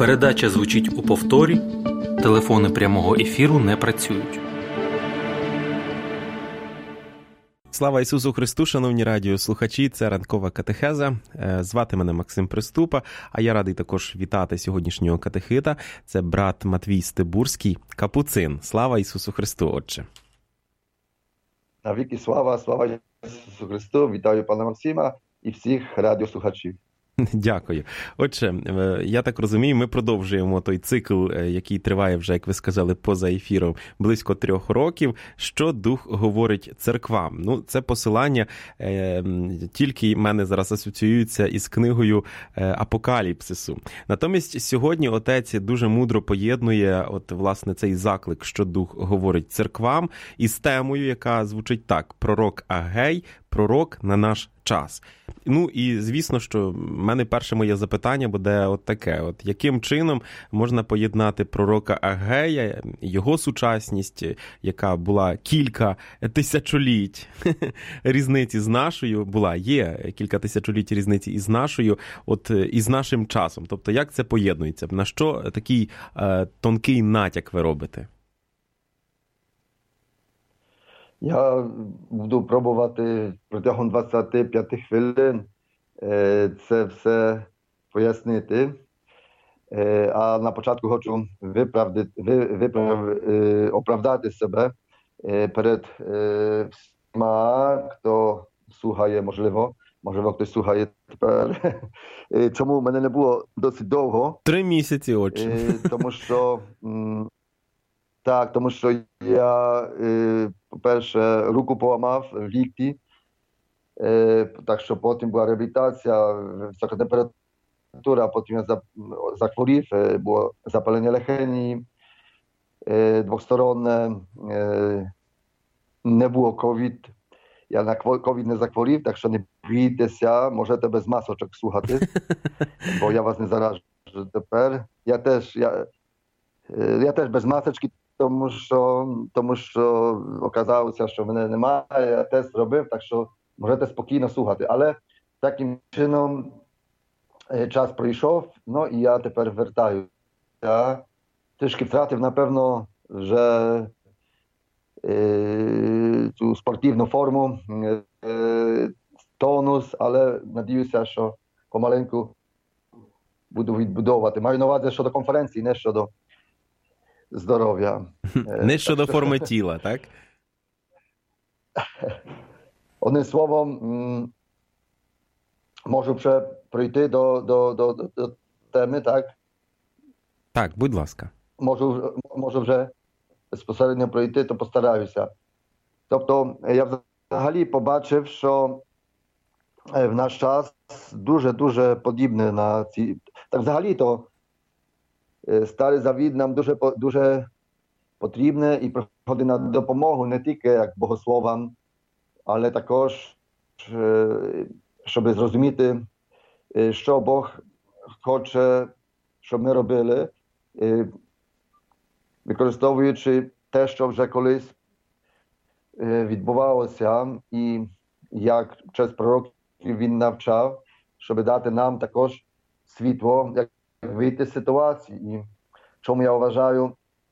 Передача звучить у повторі. Телефони прямого ефіру не працюють. Слава Ісусу Христу, шановні радіослухачі, це ранкова катехеза. Звати мене Максим Приступа, а я радий також вітати сьогоднішнього катехита. Це брат Матвій Стебурський, капуцин. Слава Ісусу Христу, отче. Навіки слава Ісусу Христу, вітаю пана Максима і всіх радіослухачів. Дякую. Отже, я так розумію, ми продовжуємо той цикл, який триває вже, як ви сказали, поза ефіром, близько 3 років. Що Дух говорить церквам? Ну, це посилання тільки в мене зараз асоціюється із книгою Апокаліпсису. Натомість сьогодні отець дуже мудро поєднує власне цей заклик, що Дух говорить церквам, із темою, яка звучить так: пророк Агей, пророк на наш час. Ну і звісно, що в мене перше моє запитання буде таке: яким чином можна поєднати пророка Агея, його сучасність, яка була кілька тисячоліть різниці з нашою, є кілька тисячоліть різниці із нашою, із нашим часом. Тобто, як це поєднується? На що такий тонкий натяк ви робите? Я буду пробувати протягом 25 хвилин це все пояснити. А на початку хочу оправдати себе перед всіма, хто слухає, можливо, хтось слухає тепер. Чому мене не було досить довго? 3 місяці, отче. Тому що я, по-перше, руку поламав в лікті, так що потім була реабілітація, висока температура, потім я захворів, було запалення легені двосторонне, не було ковід. Я на ковід не захворів, так що не бійтеся, можете без масочок слухати, бо я вас не заражу тепер. Я теж без масочки, тому що оказалося, що мене немає, я тест зробив, так що можете спокійно слухати. Але таким чином час пройшов, і я тепер вертаюся. Я трішки втратив, напевно, вже цю спортивну форму, тонус, але надіюся, що помаленьку буду відбудовувати. Маю на увазі щодо конференції, не щодо здоров'я. Не щодо форми тіла, так? Одним словом, можу вже прийти до теми, так? Так, будь ласка. Можу вже безпосередньо пройти, то постараюся. Тобто, я взагалі побачив, що в наш час дуже подібне на ці... Так взагалі-то Старий Завіт нам дуже потрібне і приходить на допомогу не тільки як богословам, але також, щоб зрозуміти, що Бог хоче, щоб ми робили, використовуючи те, що вже колись відбувалося, і як через пророків він навчав, щоб дати нам також світло, як вийти з ситуації. І чому я вважаю,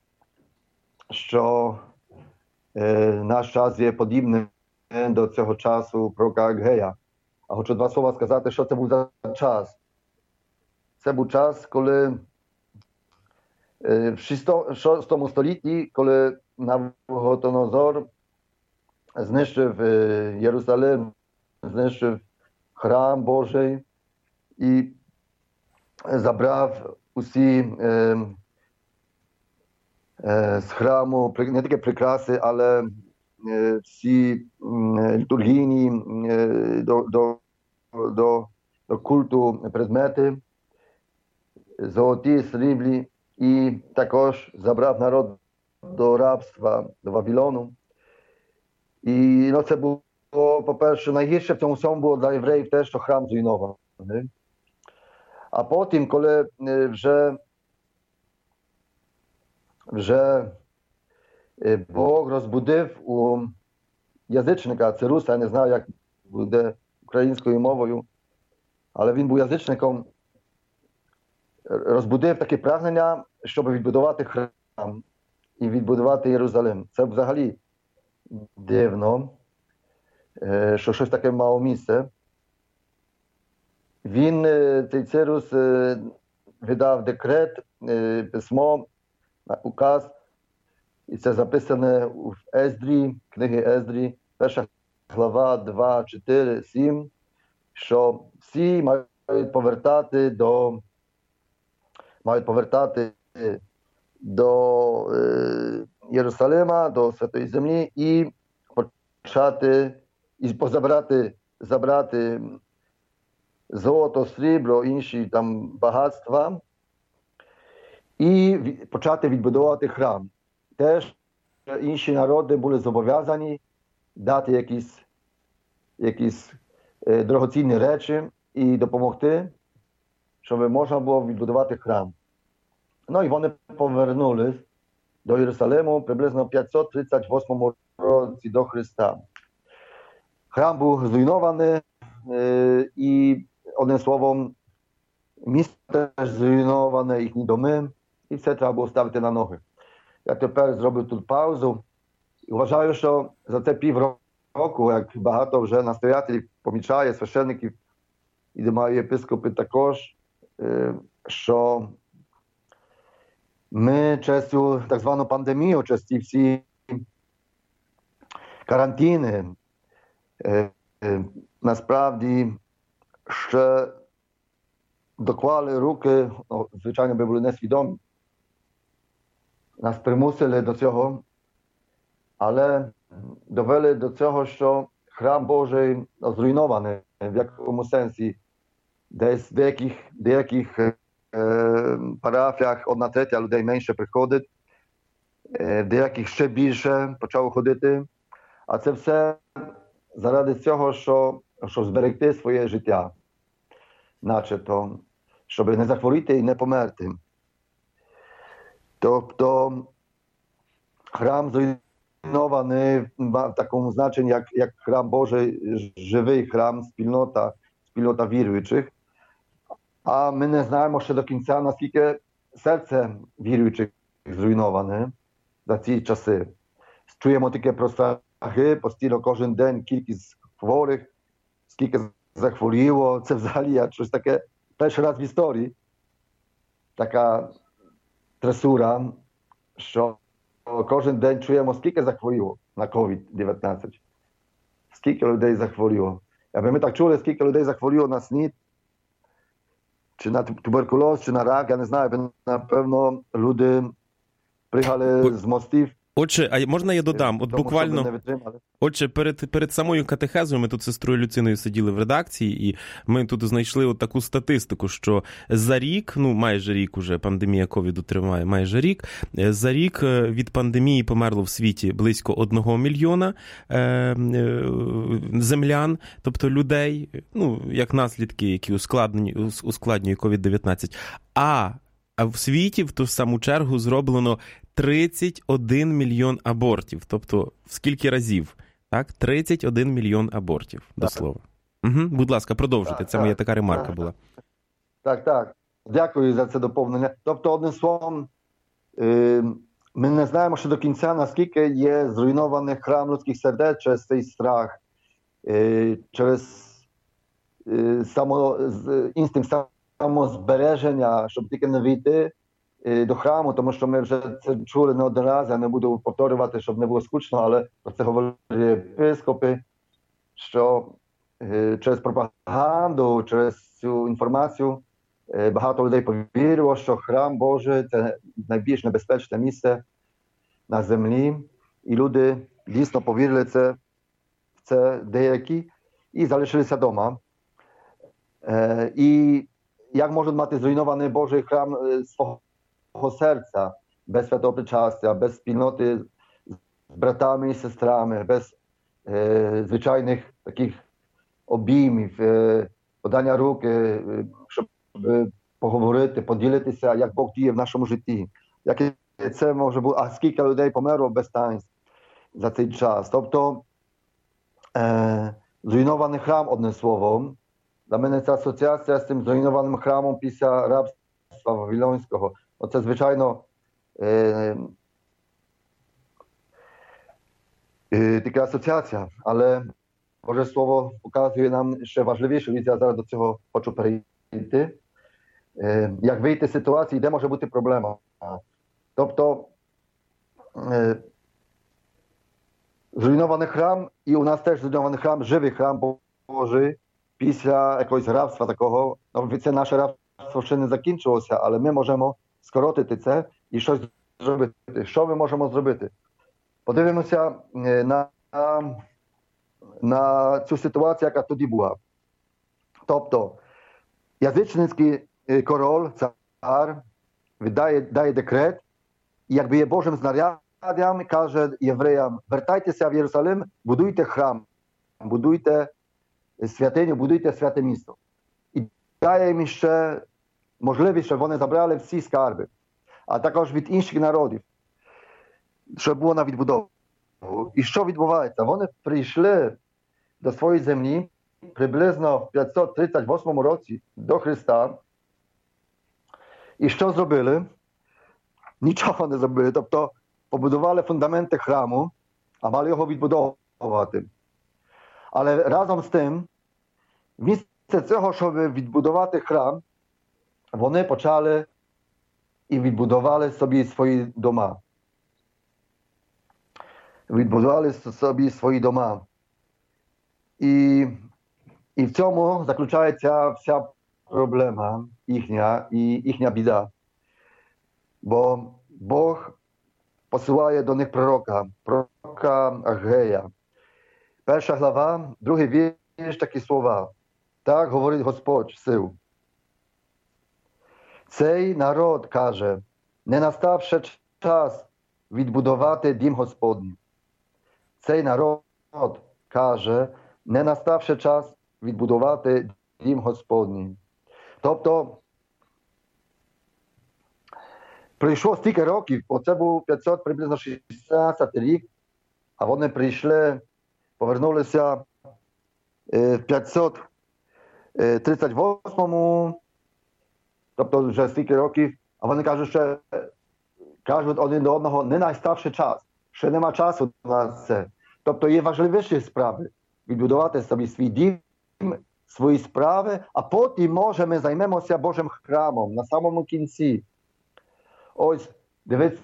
що наш час є подібним до цього часу пророка Агея. А хочу 2 слова сказати, що це був за час. Це був час, коли в 6 столітті, коли Навуходонозор знищив Єрусалим, знищив храм Божий і забрав усі з храму не тільки прикраси, але всі літургійні до культу предмети, золоті, сріблі, і також забрав народ до рабства, до Вавилону. І це було, по-перше, найгірше в цьому всьому було для євреїв те, що храм зруйнований. А потім, коли вже Бог розбудив у язичника, Цируса, я не знаю, як буде українською мовою, але він був язичником, розбудив таке прагнення, щоб відбудувати храм і відбудувати Єрусалим. Це взагалі дивно, що щось таке мало місце. Він, цей Цирус, видав декрет, письмо, указ, і це записане в Ездрі, книги Ездрі, перша глава 2, 4, 7, що всі мають повертати до Єрусалима, до Святої Землі і почати, і забрати золото, срібло, інші там багатства і почати відбудовувати храм. Теж інші народи були зобов'язані дати якісь дорогоцінні речі і допомогти, щоб можна було відбудувати храм. Ну і вони повернулись до Єрусалиму приблизно в 538 році до Христа. Храм був зруйнований і, одним словом, місто теж зруйноване, їхні доми, і все треба було ставити на ноги. Я тепер зроблю тут паузу і вважаю, що за це півроку, як багато вже настоятелів помічає, священників і немає єпископи також, що ми через цю так звану пандемію, через ці всі карантини, насправді ще доклали руки, звичайно, би були несвідомі, нас примусили до цього, але довели до цього, що храм Божий зруйнований в якому сенсі. Десь в деяких парафіях 1/3 людей менше приходить, в деяких ще більше почало ходити. А це все заради цього, щоб зберегти своє життя, начебто, щоб не захворіти і не померти. Тобто храм зруйнований в такому значенні, як храм Божий, живий храм, спільнота віруючих. А ми не знаємо ще до кінця, наскільки серце віруючих зруйноване за ці часи. Чуємо тільки про страхи, постійно кожен день кількість хворих, скільки захворіло. Це взагалі щось таке перший раз в історії. Така трясура, що кожен день чуємо, скільки захворіло на COVID-19. Скільки людей захворіло. Аби ми так чули, скільки людей захворіло на СНІД, чи на туберкульоз, чи на рак, я не знаю, напевно, люди пригали з мостів. Отже, а можна я додам? От тому, буквально, отже, перед самою катехезою ми тут з сестрою Люциною сиділи в редакції, і ми тут знайшли от таку статистику, що за рік, майже рік уже пандемія ковіду триває, майже рік, за рік від пандемії померло в світі близько 1 мільйона землян, тобто людей, як наслідки, які ускладнює COVID-19. А в світі в ту саму чергу зроблено 31 мільйон абортів. Тобто, в скільки разів? Так? 31 мільйон абортів, до слова. Угу. Будь ласка, продовжуйте. Це моя така ремарка була. Так. Дякую за це доповнення. Тобто, одним словом, ми не знаємо ще до кінця, наскільки є зруйнований храм людських сердець через цей страх, через інстинкт самозбереження, щоб тільки не війти до храму, тому що ми вже це чули не один раз, я не буду повторювати, щоб не було скучно, але про це говорили єпископи, що через пропаганду, через цю інформацію багато людей повірило, що храм Божий – це найбільш небезпечне місце на землі, і люди дійсно повірили в це деякі і залишилися вдома. І як можуть мати зруйнований Божий храм свого серця, без святого причастя, без спільноти з братами і сестрами, без звичайних таких обіймів, подання руки, щоб поговорити, поділитися, як Бог діє в нашому житті. Як це може бути, а скільки людей померло без таїнств за цей час. Тобто зруйнований храм, одним словом. Для мене ця асоціація з цим зруйнованим храмом після рабства царства Вавилонського. Оце, звичайно, така асоціація, але Боже Слово показує нам ще важливіше, я зараз до цього хочу перейти, як вийти з ситуації, де може бути проблема. Тобто, зруйнований храм, і у нас теж зруйнований храм, живий храм Божий, після якогось рабства такого, це наше рабство ще не закінчилося, але ми можемо скоротити це і щось зробити. Що ми можемо зробити? Подивимося на цю ситуацію, яка тоді була. Тобто, язичницький король, цар, дає декрет, і якби є Божим знаряддям, каже євреям, вертайтеся в Єрусалим, будуйте храм, будуйте святиню, будуйте святе місто. І дає їм ще можливість, щоб вони забрали всі скарби, а також від інших народів, щоб було на відбудову. І що відбувається? Вони прийшли до своєї землі приблизно в 538 році до Христа. І що зробили? Нічого не зробили. Тобто побудували фундаменти храму, а мали його відбудовувати. Але разом з тим, вмісто цього, щоб відбудувати храм, вони почали і відбудували собі свої дома. Відбудували собі свої дома. І в цьому заключається вся проблема їхня і їхня біда. Бо Бог посилає до них пророка Агея. 1 глава, 2 вірш, такі слова. Так говорить Господь сил. Цей народ каже, не настав ще час відбудувати дім Господній. Цей народ каже, не настав ще час відбудувати дім Господній. Тобто, прийшло стільки років, оце був 500, приблизно 16 рік, а вони прийшли, повернулися в 538-му, тобто вже стільки років, а вони кажуть один до одного, не наставши час, ще нема часу на це. Тобто є важливіші справи, відбудувати собі свій дім, свої справи, а потім, може, ми займемося Божим храмом на самому кінці. Ось, дивіться,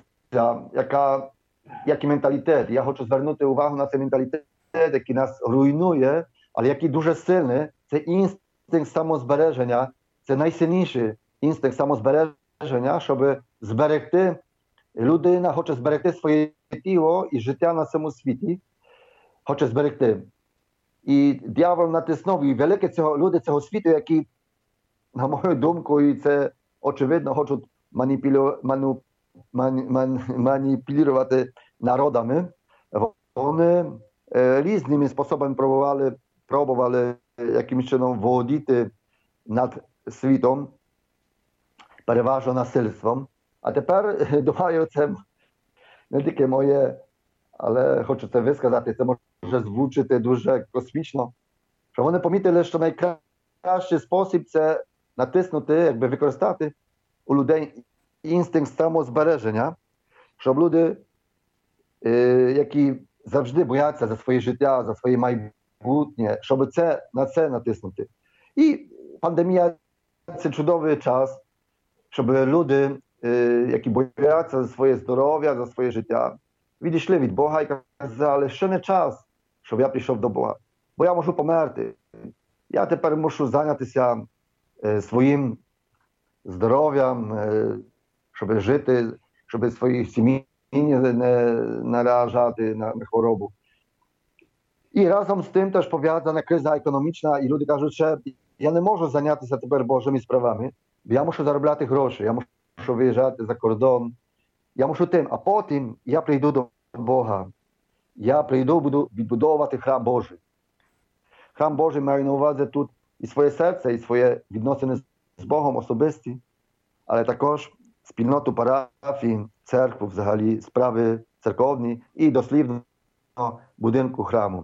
який менталітет. Я хочу звернути увагу на цей менталітет, який нас руйнує, але який дуже сильний. Це інстинкт самозбереження, це найсильніший інстинкт самозбереження, щоб зберегти, людина хоче зберегти своє тіло і життя на цьому світі, хоче зберегти. І диявол натиснув, і великі люди цього світу, які, на мою думку, і це очевидно, хочуть маніпулювати народами, вони різними способами пробували якимось чином володіти над світом, переважно насильством. А тепер, думаю, це не тільки моє, але хочу це висказати, це може звучати дуже космічно, що вони помітили, що найкращий спосіб це натиснути, якби використати у людей інстинкт самозбереження, щоб люди, які завжди бояться за своє життя, за своє майбутнє, щоб на це натиснути. І пандемія – це чудовий час, щоб люди, які бояться за своє здоров'я, за своє життя, відійшли від Бога і казали, що не час, щоб я прийшов до Бога. Бо я можу померти. Я тепер мушу зайнятися своїм здоров'ям, щоб жити, щоб свої сім'ї не наражати на хворобу. І разом з тим теж пов'язана криза економічна, і люди кажуть, що я не можу зайнятися тепер Божими справами, бо я мушу заробляти гроші, я мушу виїжджати за кордон, я мушу тим, а потім я прийду до Бога. Я прийду, буду відбудовувати храм Божий. Храм Божий має на увазі тут і своє серце, і своє відносини з Богом особисті, але також спільноту парафії, церкву, взагалі, справи церковні і дослівно будинку храму.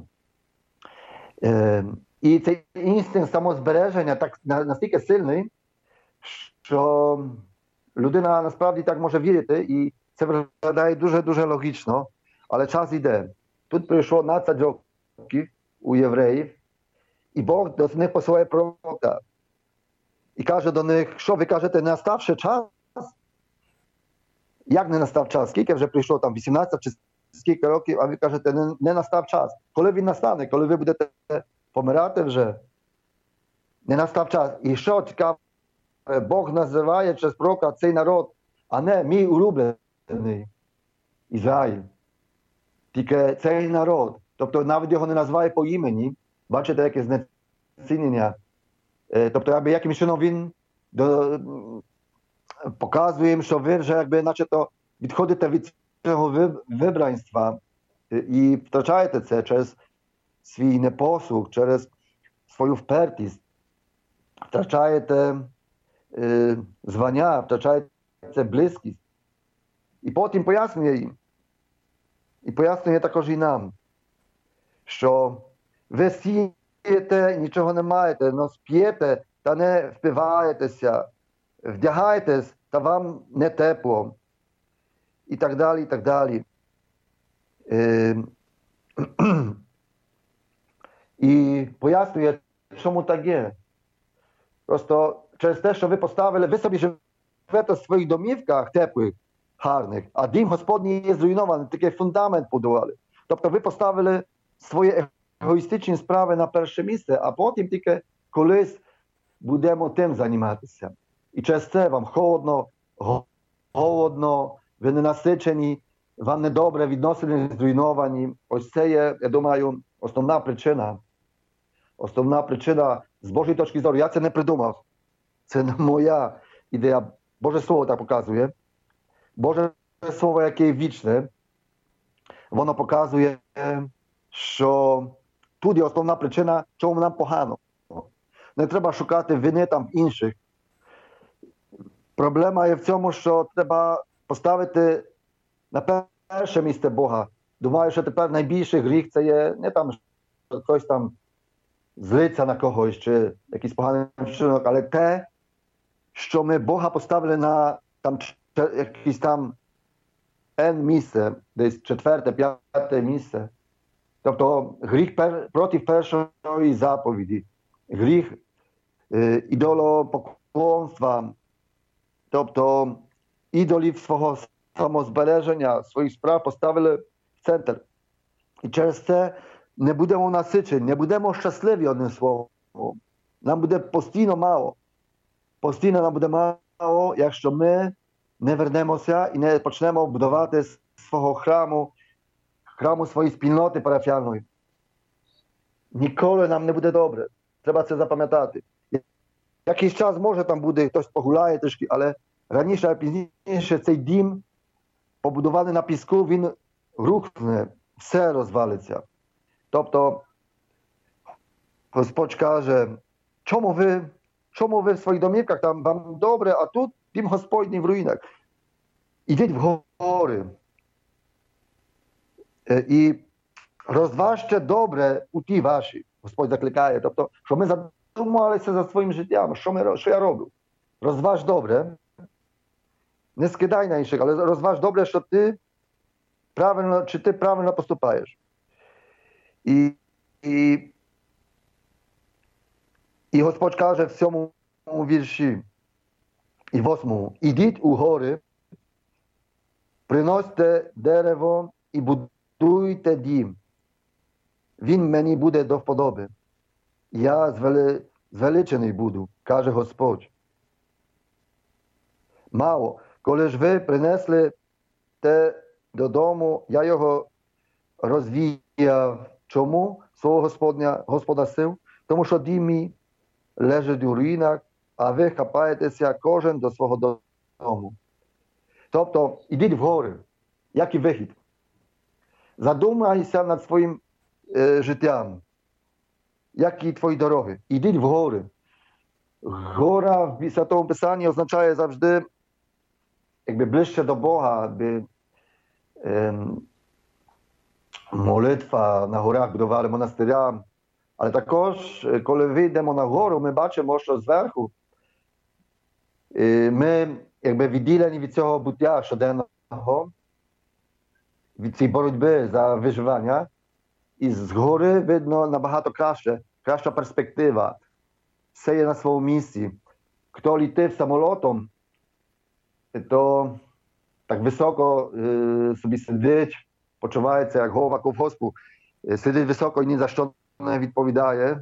І цей інстинкт самозбереження настільки сильний, що Людина насправді так може вірити, і це виглядає дуже логічно, але час йде. Тут пройшло 12 років у євреїв, і Бог до них посилає пророка. І каже до них, що ви кажете, не настав ще час? Як не настав час? Скільки вже прийшло, там 18 чи скільки років, а ви кажете, не настав час. Коли він настане? Коли ви будете помирати вже? Не настав час. І що цікаво, Бог називає через пророка цей народ, а не мій улюблений Ізраїль. Тільки цей народ. Тобто навіть його не називає по імені. Бачите, яке знецінення. Тобто, якимось чином він показує їм, що ви вже якби начебто відходите від цього вибранства і втрачаєте це через свій непослух, через свою впертість. Втрачаєте звання, втрачаєте близькість. І потім пояснює їм. І пояснює також і нам, що ви сієте, нічого не маєте, но сп'єте та не впиваєтеся, вдягаєтесь, та вам не тепло. І так далі, і так далі. І пояснює, чому так є. Просто через те, що ви поставили, ви собі живете в своїх домівках теплих, гарних, а дім Господній є зруйнований, такий фундамент будували. Тобто ви поставили свої егоїстичні справи на перше місце, а потім тільки колись будемо тим займатися. І через це вам холодно, голодно, ви ненасичені, вам недобре, відносини зруйновані. Ось це є, я думаю, основна причина. Основна причина з Божої точки зору. Я це не придумав. Це не моя ідея. Боже Слово так показує. Боже Слово, яке вічне, воно показує, що тут є основна причина, чому нам погано. Не треба шукати вини там інших. Проблема є в цьому, що треба поставити на перше місце Бога. Думаю, що тепер найбільший гріх це є не там, що хтось там злиться на когось, чи якийсь поганий вчинок, але те, що ми Бога поставили на там якесь там місце, десь 4, 5 місце. Тобто гріх проти першої заповіді, гріх ідолопоклонства, тобто ідолів свого самозбереження, своїх справ поставили в центр. І через це не будемо насичені, не будемо щасливі одним словом. Нам буде постійно мало. Постійно нам буде мало, якщо ми не вернемося і не почнемо будувати свого храму своєї спільноти парафіальної. Ніколи нам не буде добре. Треба це запам'ятати. Якийсь час може там буде, хтось погуляє трішки, але раніше, а пізніше цей дім, побудований на піску, він рухне, все розвалиться. Тобто, Господь каже, чому ви в своїх домівках, там вам добре, а тут дім Господній в руїнах. Ідіть в гори. І розважте добре у ті ваші. Господь закликає. Тобто, що ми задумалися за своїм життям, що я роблю. Розваж добре. Не скидай на інших, але розваж добре, що ти правильно поступаєш. І Господь каже в 7 вірші і 8. Ідіть у гори, приносьте дерево і будуйте дім. Він мені буде до вподоби. Я звеличений буду, каже Господь. Мало, коли ж ви принесли те додому, я його розвіяв. Чому? Свого Господа сил? Тому що дім мій лежить у руїнах, а ви хапаєтеся кожен до свого дому. Тобто, ідіть в гори, як і вихід. Задумайся над своїм життям, які твої дороги. Ідіть в гори. Гора в Святому Писанні означає завжди якби ближче до Бога, молитва на горах, будували монастиря. Але також, коли вийдемо на гору, ми бачимо, що зверху Ми якби відділені від цього буття щоденного, від цієї боротьби за виживання, і згори видно набагато краща перспектива. Все є на своєму місці. Хто літив самолотом, то так високо собі сидить, почувається як голова колгоспу, сидить високо і ні за що не відповідає.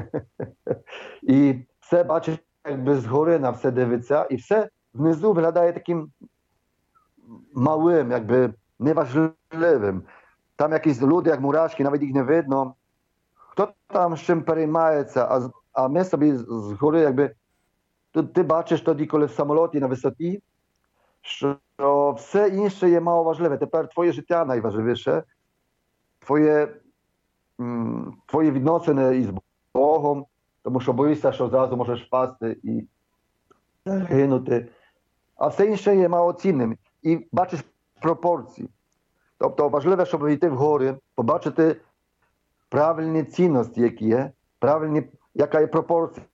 І все бачить, якби згори на все дивиться, і все внизу виглядає таким малим, якби неважливим. Там якісь люди, як мурашки, навіть їх не видно. Хто там з чим переймається, а ми собі згори, якби, тут ти бачиш тоді, коли в самолоті на висоті, що все інше є мало важливе. Тепер твоє життя найважливіше, твої відносини із Богом, тому що боїшся, що зразу можеш впасти і загинути. А все інше є малоцінним. І бачиш пропорції. Тобто важливо, щоб йти в гори, побачити правильні цінності, які є, яка є пропорція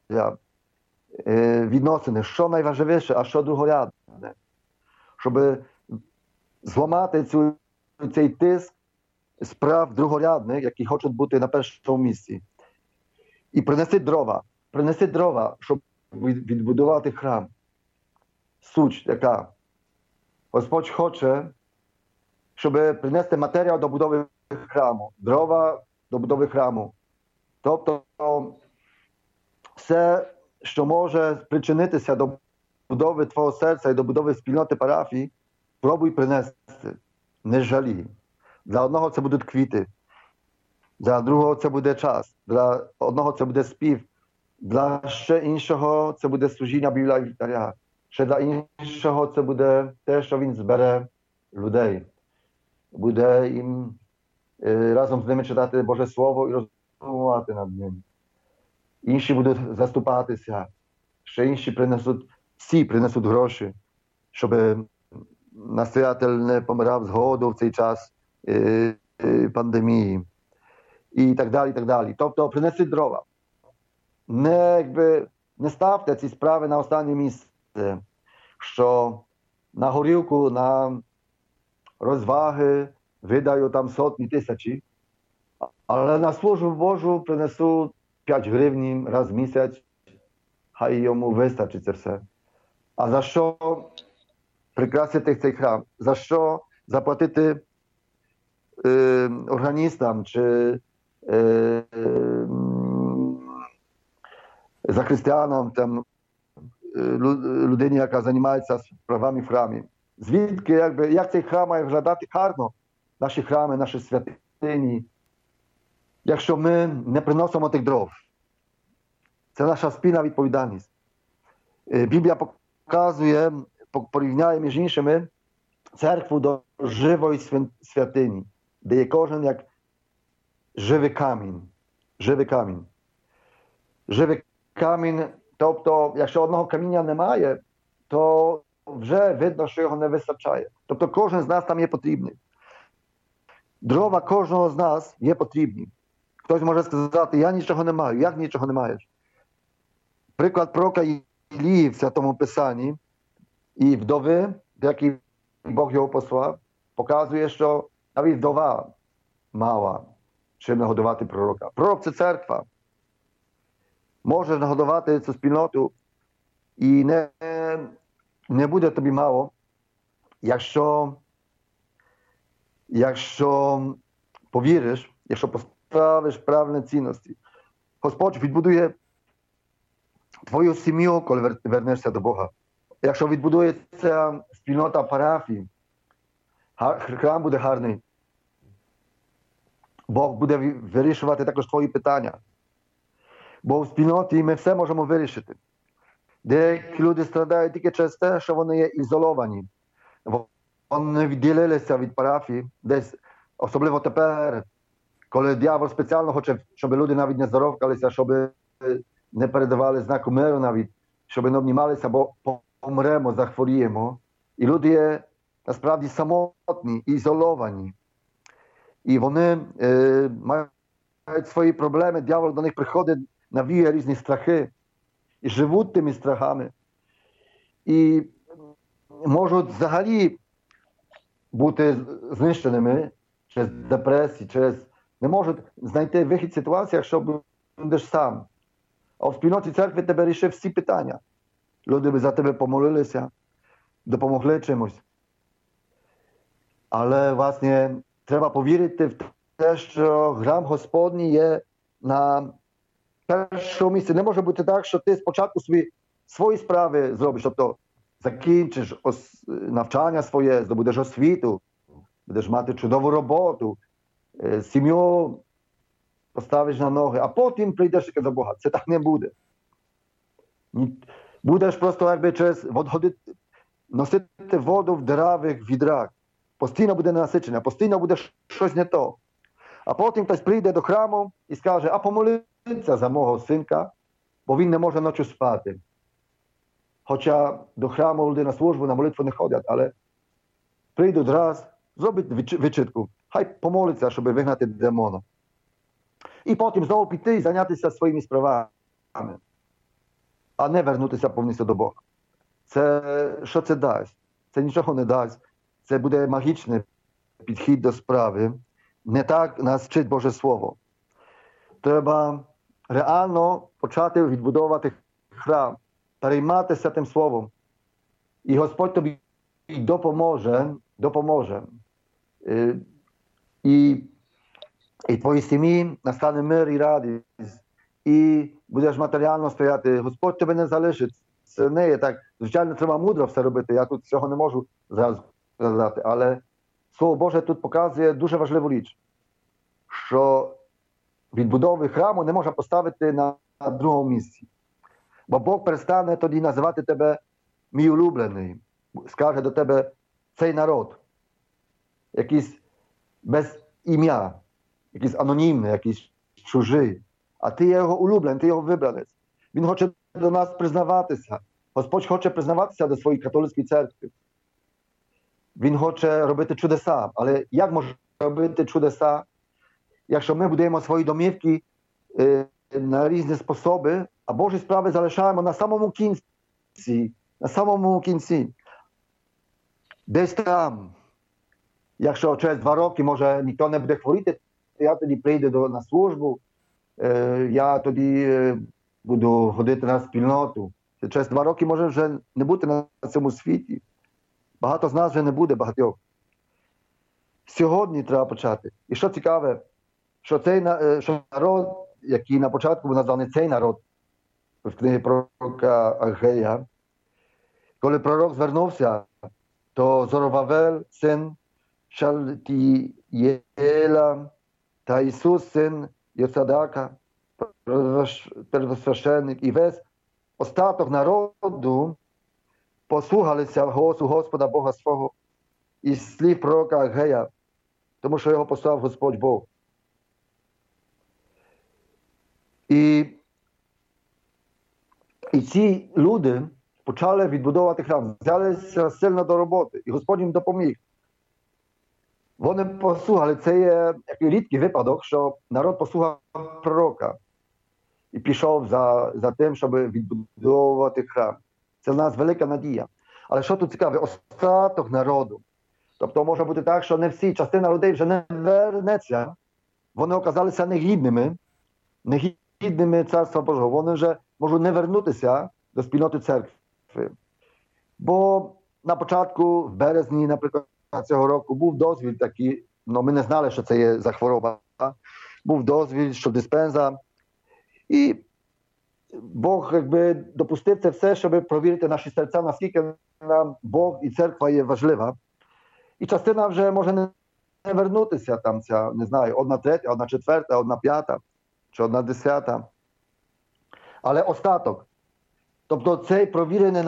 відносини, що найважливіше, а що другорядне. Щоб зламати цей тиск справ другорядних, які хочуть бути на першому місці. І принеси дрова, щоб відбудувати храм. Суть така. Господь хоче, щоб принести матеріал до будови храму, дрова до будови храму. Тобто все, що може спричинитися до будови твого серця і до будови спільноти парафії, пробуй принести. Не жалій. Для одного це будуть квіти, для другого це буде час, для одного це буде спів, для ще іншого це буде служіння біля вівтаря, ще для іншого це буде те, що він збере людей. Буде їм разом з ними читати Боже Слово і роздумувати над ним. Інші будуть заступатися, ще інші принесуть гроші, щоб настоятель не помирав з голоду в цей час пандемії. І так далі, і так далі. Тобто принеси дрова. Не ставте ці справи на останнє місце, що на горілку, на розваги видаю там сотні, тисячі, але на службу Божу принесу 5 гривень раз в місяць, хай йому вистачить це все. А за що прикрасити цей храм? За що заплатити органістам чи за християнам, там, людині, яка займається справами в храмі? Звідки, як цей храм має виглядати гарно, наші храми, наші святині, якщо ми не приносимо тих дров? Це наша спільна відповідальність. Біблія показує, порівняє між іншими церкву до живої святині, де є кожен як живий камінь. Живий камінь. Живий камінь, тобто, якщо одного каміння немає, то вже видно, що його не вистачає. Тобто кожен з нас там є потрібний. Дрова кожного з нас є потрібні. Хтось може сказати, я нічого не маю. Як нічого не маєш? Приклад пророка Ілії в Святому Писанні і вдови, до якій Бог його послав, показує, що навіть вдова мала чим нагодувати пророка. Пророк – це церква. Можеш нагодувати цю спільноту і не буде тобі мало, якщо повіриш, якщо поставиш правильні цінності. Господь відбудує твою сім'ю, коли вернешся до Бога. Якщо відбудується спільнота парафії, храм буде гарний. Бог буде вирішувати також твої питання. Бо в спільноті ми все можемо вирішити. Деякі люди страдають тільки через те, що вони є ізольовані. Вони відділилися від парафії, десь, особливо тепер, коли диявол спеціально хоче, щоб люди навіть не здоровкалися, щоб не передавали знаку миру навіть, щоб не обнімалися, бо помремо, захворіємо. І люди є насправді самотні, ізольовані. І вони мають свої проблеми, диявол до них приходить, навіює різні страхи і живуть тими страхами. і можуть взагалі бути знищеними через депресію, не можуть знайти вихід з ситуації, якщо будеш сам. А в спільноті церкви тебе рішив всі питання. Люди би за тебе помолилися, допомогли чимось. Але, власне, треба повірити в те, що храм Господній є на першому місці. Не може бути так, що ти спочатку свої справи зробиш, тобто закінчиш навчання своє, здобудеш освіту, будеш мати чудову роботу, сім'ю поставиш на ноги, а потім прийдеш до Бога. Це так не буде. Будеш просто якби носити воду в деравих відрах. Постійно буде насичення, постійно буде щось не то. А потім хтось прийде до храму і скаже, а помолиться за мого синка, бо він не може ночі спати. Хоча до храму люди на службу, на молитву не ходять, але прийдуть раз, зроблять вичитку, хай помолиться, щоб вигнати демона. І потім знову піти і зайнятися своїми справами, а не вернутися повністю до Бога. Що це дасть? Це нічого не дасть. Це буде магічний підхід до справи. Не так нас вчить Боже Слово. Треба реально почати відбудовувати храм, перейматися тим Словом. І Господь тобі допоможе. І твоїй сім'ї настане мир і радість. І будеш матеріально стояти. Господь тебе не залишить. Це не є так. Звичайно, треба мудро все робити. Я тут цього не можу зразу сказати. Але Слово Боже тут показує дуже важливу річ. Що відбудови храму не можна поставити на другому місці. Бо Бог перестане тоді називати тебе мій улюблений. Скаже до тебе цей народ. Якийсь без ім'я. Якийсь анонімний, якийсь чужий. А ти є його улюблений, ти його вибранець. Він хоче до нас признаватися. Господь хоче признаватися до своєї католицької церкви. Він хоче робити чудеса. Але як може робити чудеса, якщо ми будуємо свої домівки на різні способи, а Божі справи залишаємо на самому кінці. На самому кінці. Десь там. Якщо через 2 роки, може, ніхто не буде хворіти, я тоді прийду на службу, я тоді буду ходити на спільноту. Через 2 роки може вже не бути на цьому світі. Багато з нас вже не буде, багатьох. Сьогодні треба почати. І що цікаве, що що народ, який на початку був названий цей народ, в книгі пророка Агея, коли пророк звернувся, то Зоровавель, син Шалтієла, та Ісус, син Йоцадака, первосвященник, і весь остаток народу послухалися голосу Господа Бога свого і слів пророка Агея, тому що його послав Господь Бог. І ці люди почали відбудовувати храм, взялися сильно до роботи, і Господь їм допоміг. Вони послухали, це є рідкий випадок, що народ послухав пророка і пішов за тим, щоб відбудовувати храм. Це в нас велика надія. Але що тут цікаве? Остаток народу. Тобто може бути так, що не всі, частина людей вже не вернеться. Вони оказалися негідними Царства Божого. Вони вже можуть не вернутися до спільноти церкви. Бо на початку, в березні, наприклад, цього року був дозвіл такий, ми не знали, що це є за хвороба. Був дозвіл, що диспенза. І Бог якби допустив це все, щоб провірити наші серця, наскільки нам Бог і церква є важлива. І частина вже може не вернутися, там ця, не знаю, 1/3, 1/4, 1/5 чи 1/10. Але остаток. Тобто цей провірений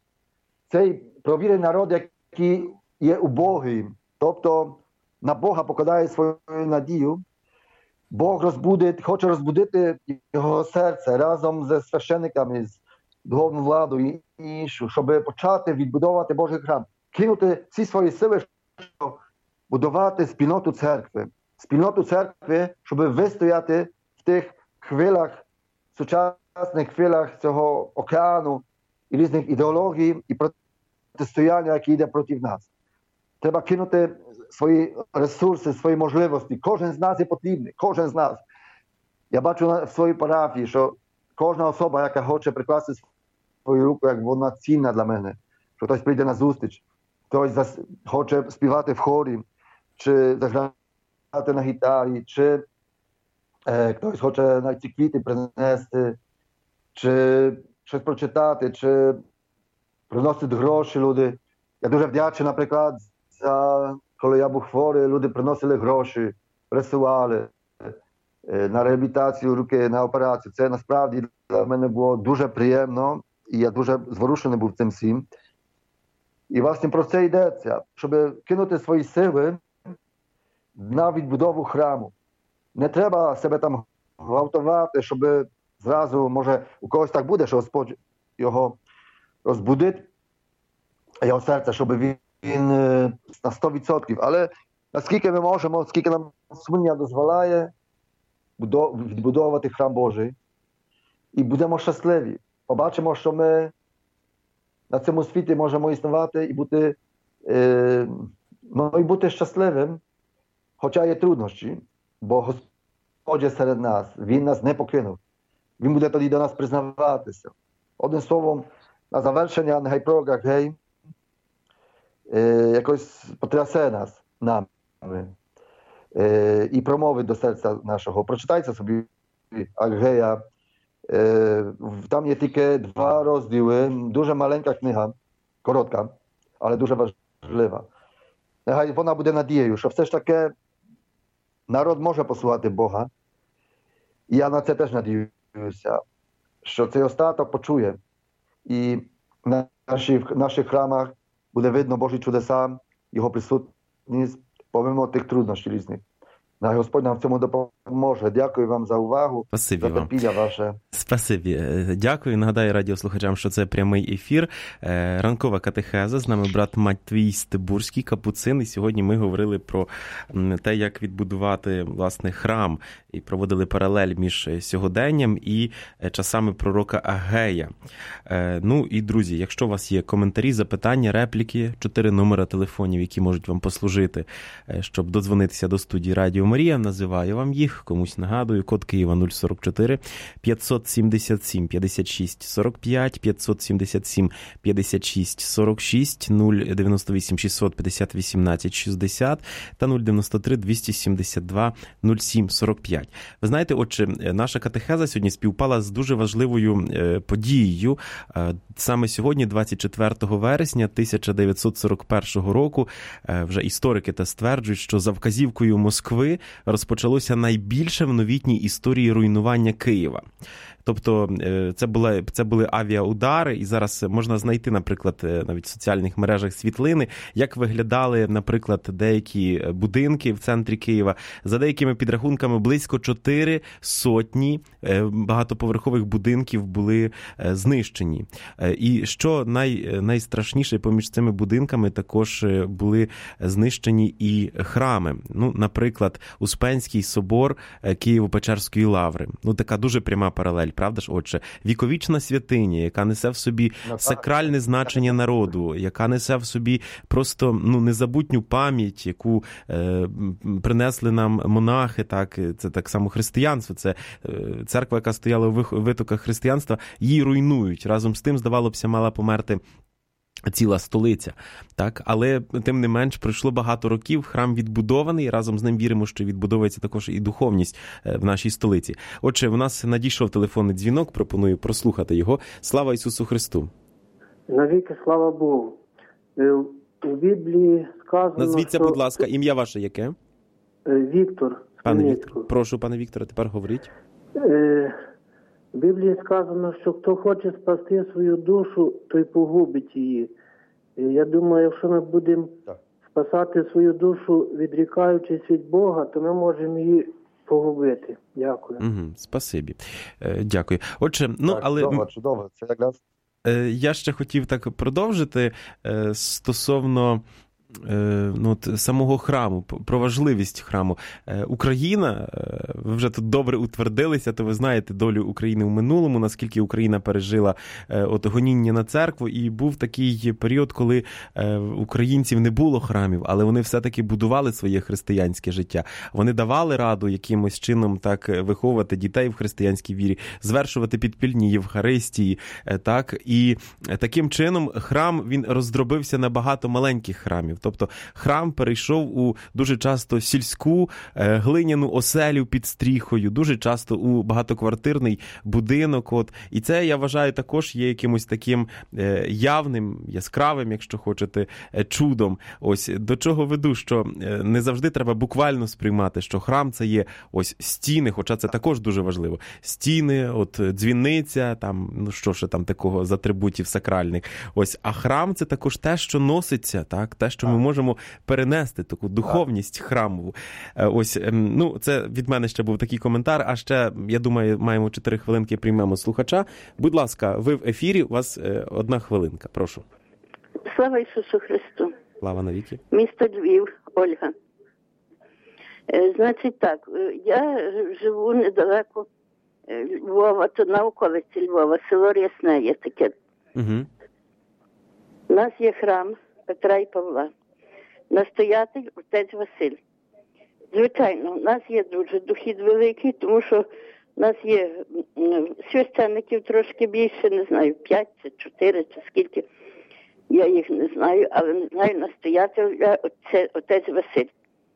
народ, який є убогий, тобто на Бога покладає свою надію, Бог хоче розбудити його серце разом зі священниками, з духовною владою і іншою, щоб почати відбудовувати Божий храм. Кинути всі свої сили, щоб будувати спільноту церкви. Спільноту церкви, щоб вистояти в тих хвилях, сучасних хвилях цього океану і різних ідеологій, і протистояння, яке йде проти нас. Треба кинути свої ресурси, свої можливості. Кожен з нас є потрібний, кожен з нас. Я бачу в своїй парафії, що кожна особа, яка хоче прикласти свою руку, як вона цінна для мене, що хтось прийде на зустріч, хтось хоче співати в хорі, чи заграти на гітарі, чи хтось хоче навіть ці квіти принести, чи щось прочитати, чи приносить гроші люди. Я дуже вдячний, наприклад, коли я був хворий, люди приносили гроші, присилали на реабілітацію руки, на операцію. Це насправді для мене було дуже приємно, і я дуже зворушений був цим всім. І власне про це йдеться, щоб кинути свої сили на відбудову храму. Не треба себе там гвалтувати, щоб зразу, може, у когось так буде, що Господь його розбудить, його серце, щоб він на 100%. Але наскільки ми можемо, скільки нам сумління дозволяє відбудовувати храм Божий, і будемо щасливі. Побачимо, що ми на цьому світі можемо існувати і бути щасливим, хоча є труднощі, бо Господь є серед нас, Він нас не покинув. Він буде тоді до нас признаватися. Одним словом, на завершення, нехай пророк Агей якось потрясе нас нами і промовить до серця нашого. Прочитайте собі Агея. Там є тільки 2 розділи, дуже маленька книга, коротка, але дуже важлива. Нехай вона буде надією, що все ж таки народ може послухати Бога. І я на це теж надіюся, що цей остаток почує. І в наших храмах буде видно Божі чудеса, Його присутність, помимо тих труднощів різних. Нехай Господь нам в цьому допоможе. Дякую вам за увагу, Спасибі за терпіння ваше. Спасибі. Дякую. Нагадаю радіослухачам, що це прямий ефір. Ранкова катехеза. З нами брат Матвій Стебурський, капуцин. І сьогодні ми говорили про те, як відбудувати, власне, храм. І проводили паралель між сьогоденням і часами пророка Агея. Ну і, друзі, якщо у вас є коментарі, запитання, репліки, 4 номера телефонів, які можуть вам послужити, щоб додзвонитися до студії Радіо Марія, називаю вам їх, комусь нагадую, код Києва 044 577 56 45, 577 56 46, 098 650 18 60 та 093 272 07 45. Ви знаєте, отже, наша катехеза сьогодні співпала з дуже важливою подією. Саме сьогодні, 24 вересня 1941 року, вже історики та стверджують, що за вказівкою Москви розпочалося найбільше в новітній історії руйнування Києва. Тобто це були авіаудари, і зараз можна знайти, наприклад, навіть в соціальних мережах світлини, як виглядали, наприклад, деякі будинки в центрі Києва. За деякими підрахунками, близько 400 багатоповерхових будинків були знищені. І що найстрашніше, поміж цими будинками також були знищені і храми. Ну, наприклад, Успенський собор Києво-Печерської лаври. Ну, така дуже пряма паралель. Правда ж, отже, віковічна святиня, яка несе в собі сакральне значення народу, яка несе в собі просто незабутню пам'ять, яку принесли нам монахи, так, це так само християнство, це церква, яка стояла у витоках християнства, її руйнують. Разом з тим, здавалося, мала померти ціла столиця, так? Але тим не менш пройшло багато років, храм відбудований, разом з ним віримо, що відбудовується також і духовність в нашій столиці. Отже, у нас надійшов телефонний дзвінок, пропоную прослухати його. Слава Ісусу Христу! Навіки слава Богу! У Біблії сказано, назвіться, будь ласка, ім'я ваше яке? Віктор. Пане Віктор, прошу, пане Вікторе, тепер говоріть. В Біблії сказано, що хто хоче спасти свою душу, той погубить її. Я думаю, якщо ми будемо спасати свою душу, відрікаючись від Бога, то ми можемо її погубити. Дякую. Спасибі. Дякую. Отже, Чудово. Це якраз... Я ще хотів так продовжити стосовно самого храму, про важливість храму. Україна, ви вже тут добре утвердилися, то ви знаєте долю України в минулому, наскільки Україна пережила гоніння на церкву, і був такий період, коли українців не було храмів, але вони все-таки будували своє християнське життя. Вони давали раду якимось чином так виховувати дітей в християнській вірі, звершувати підпільні Євхаристії, так, і таким чином храм, він роздробився на багато маленьких храмів. Тобто храм перейшов у дуже часто сільську глиняну оселю під стріхою, дуже часто у багатоквартирний будинок. І це, я вважаю, також є якимось таким явним, яскравим, якщо хочете, чудом. Ось до чого веду, що не завжди треба буквально сприймати, що храм – це є ось стіни, хоча це також дуже важливо. Стіни, дзвіниця, там, що ще там такого з атрибутів сакральних. Ось, а храм – це також те, що носиться, так, те, що ми можемо перенести, таку духовність храмову. Ось, це від мене ще був такий коментар, а ще, я думаю, маємо 4 хвилинки, приймемо слухача. Будь ласка, ви в ефірі, у вас 1 хвилинка, прошу. Слава Ісусу Христу. Слава навіки. Місто Львів, Ольга. Значить так, я живу недалеко Львова, то на околиці Львова, село Рясне є таке. Угу. У нас є храм Петра і Павла. Настоятель отець Василь. Звичайно, у нас є дуже дохід великий, тому що у нас є священників трошки більше, не знаю, 5 чи 4 чи скільки. Я їх не знаю, але не знаю настоятеля отець Василь.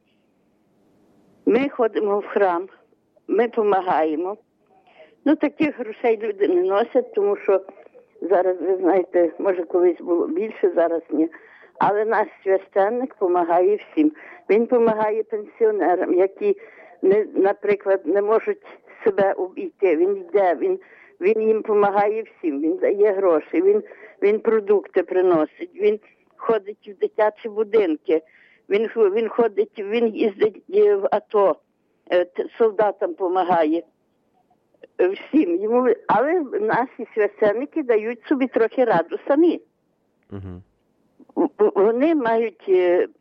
Ми ходимо в храм, ми допомагаємо. Таких грошей люди не носять, тому що зараз, ви знаєте, може колись було більше, зараз ні. Але наш священник допомагає всім. Він допомагає пенсіонерам, які, наприклад, не можуть себе обійти. Він йде, він їм допомагає всім. Він дає гроші, він продукти приносить, він ходить в дитячі будинки, він ходить, він їздить в АТО, солдатам допомагає. Всім. Але наші священники дають собі трохи раду самі. Угу. Вони мають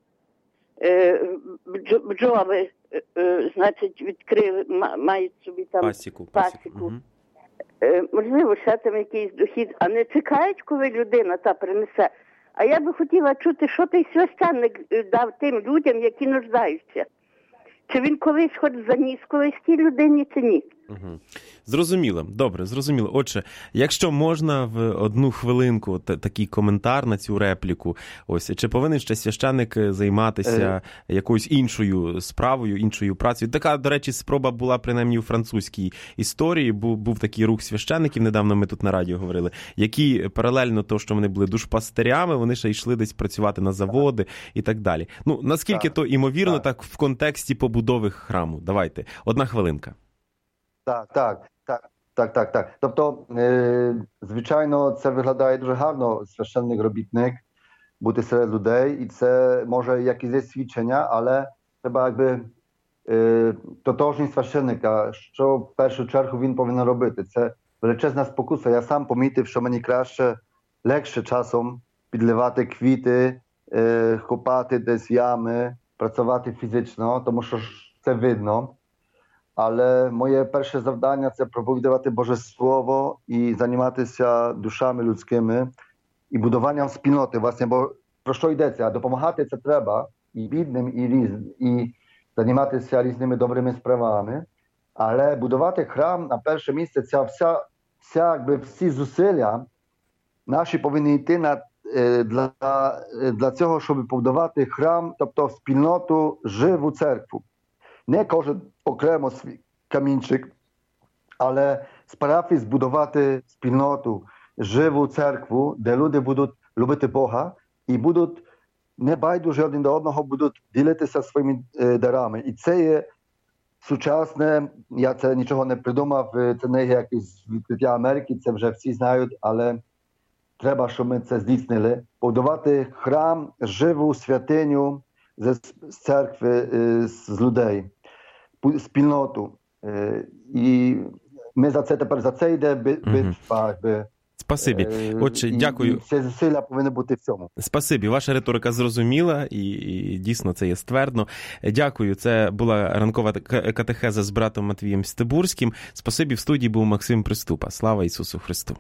бджоли, значить, відкрили, мають собі там пасіку. Угу. Можливо, ще там якийсь дохід, а не чекають, коли людина та принесе. А я би хотіла чути, що той священник дав тим людям, які нуждаються. Чи він колись хоч заніс колись тій людині, чи ні? Угу. Зрозуміло. Добре, зрозуміло. Отже, якщо можна в 1 хвилинку такий коментар на цю репліку, ось, чи повинен ще священник займатися якоюсь іншою справою, іншою працею? Така, до речі, спроба була принаймні у французькій історії. Був такий рух священників, недавно ми тут на радіо говорили, які паралельно того, що вони були душпастирями, вони ще йшли десь працювати на заводи і так далі. Наскільки то імовірно, так в контексті побудови храму? Давайте, 1 хвилинка. Так. Тобто, звичайно, це виглядає дуже гарно, священник-робітник, бути серед людей, і це може якісь є свідчення, але треба якби тотожність священника, що в першу чергу він повинен робити. Це величезна спокуса. Я сам помітив, що мені легше часом підливати квіти, копати десь ями, працювати фізично, тому що це видно. Але моє перше завдання – це проповідувати Боже Слово і займатися душами людськими і будуванням спільноти. Власне, бо про що йдеться? Допомагати це треба і бідним, і різним, і займатися різними добрими справами. Але будувати храм на перше місце, всі зусилля наші повинні йти для цього, щоб побудувати храм, тобто спільноту, живу церкву. Не кожен окремо свій камінчик, але з парафії збудувати спільноту, живу церкву, де люди будуть любити Бога і будуть не байдуже один до одного, будуть ділитися своїми дарами. І це є сучасне, я це нічого не придумав, це не є якесь відкриття Америки, це вже всі знають, але треба, щоб ми це здійснили. Побудувати храм, живу святиню з церкви, з людей. Спільноту. І ми за це йде битва, Спасибі. Отже, дякую. Це зусилля повинні бути в цьому. Спасибі. Ваша риторика зрозуміла і дійсно це є ствердно. Дякую. Це була ранкова катехеза з братом Матвієм Стебурським. Спасибі. В студії був Максим Приступа. Слава Ісусу Христу.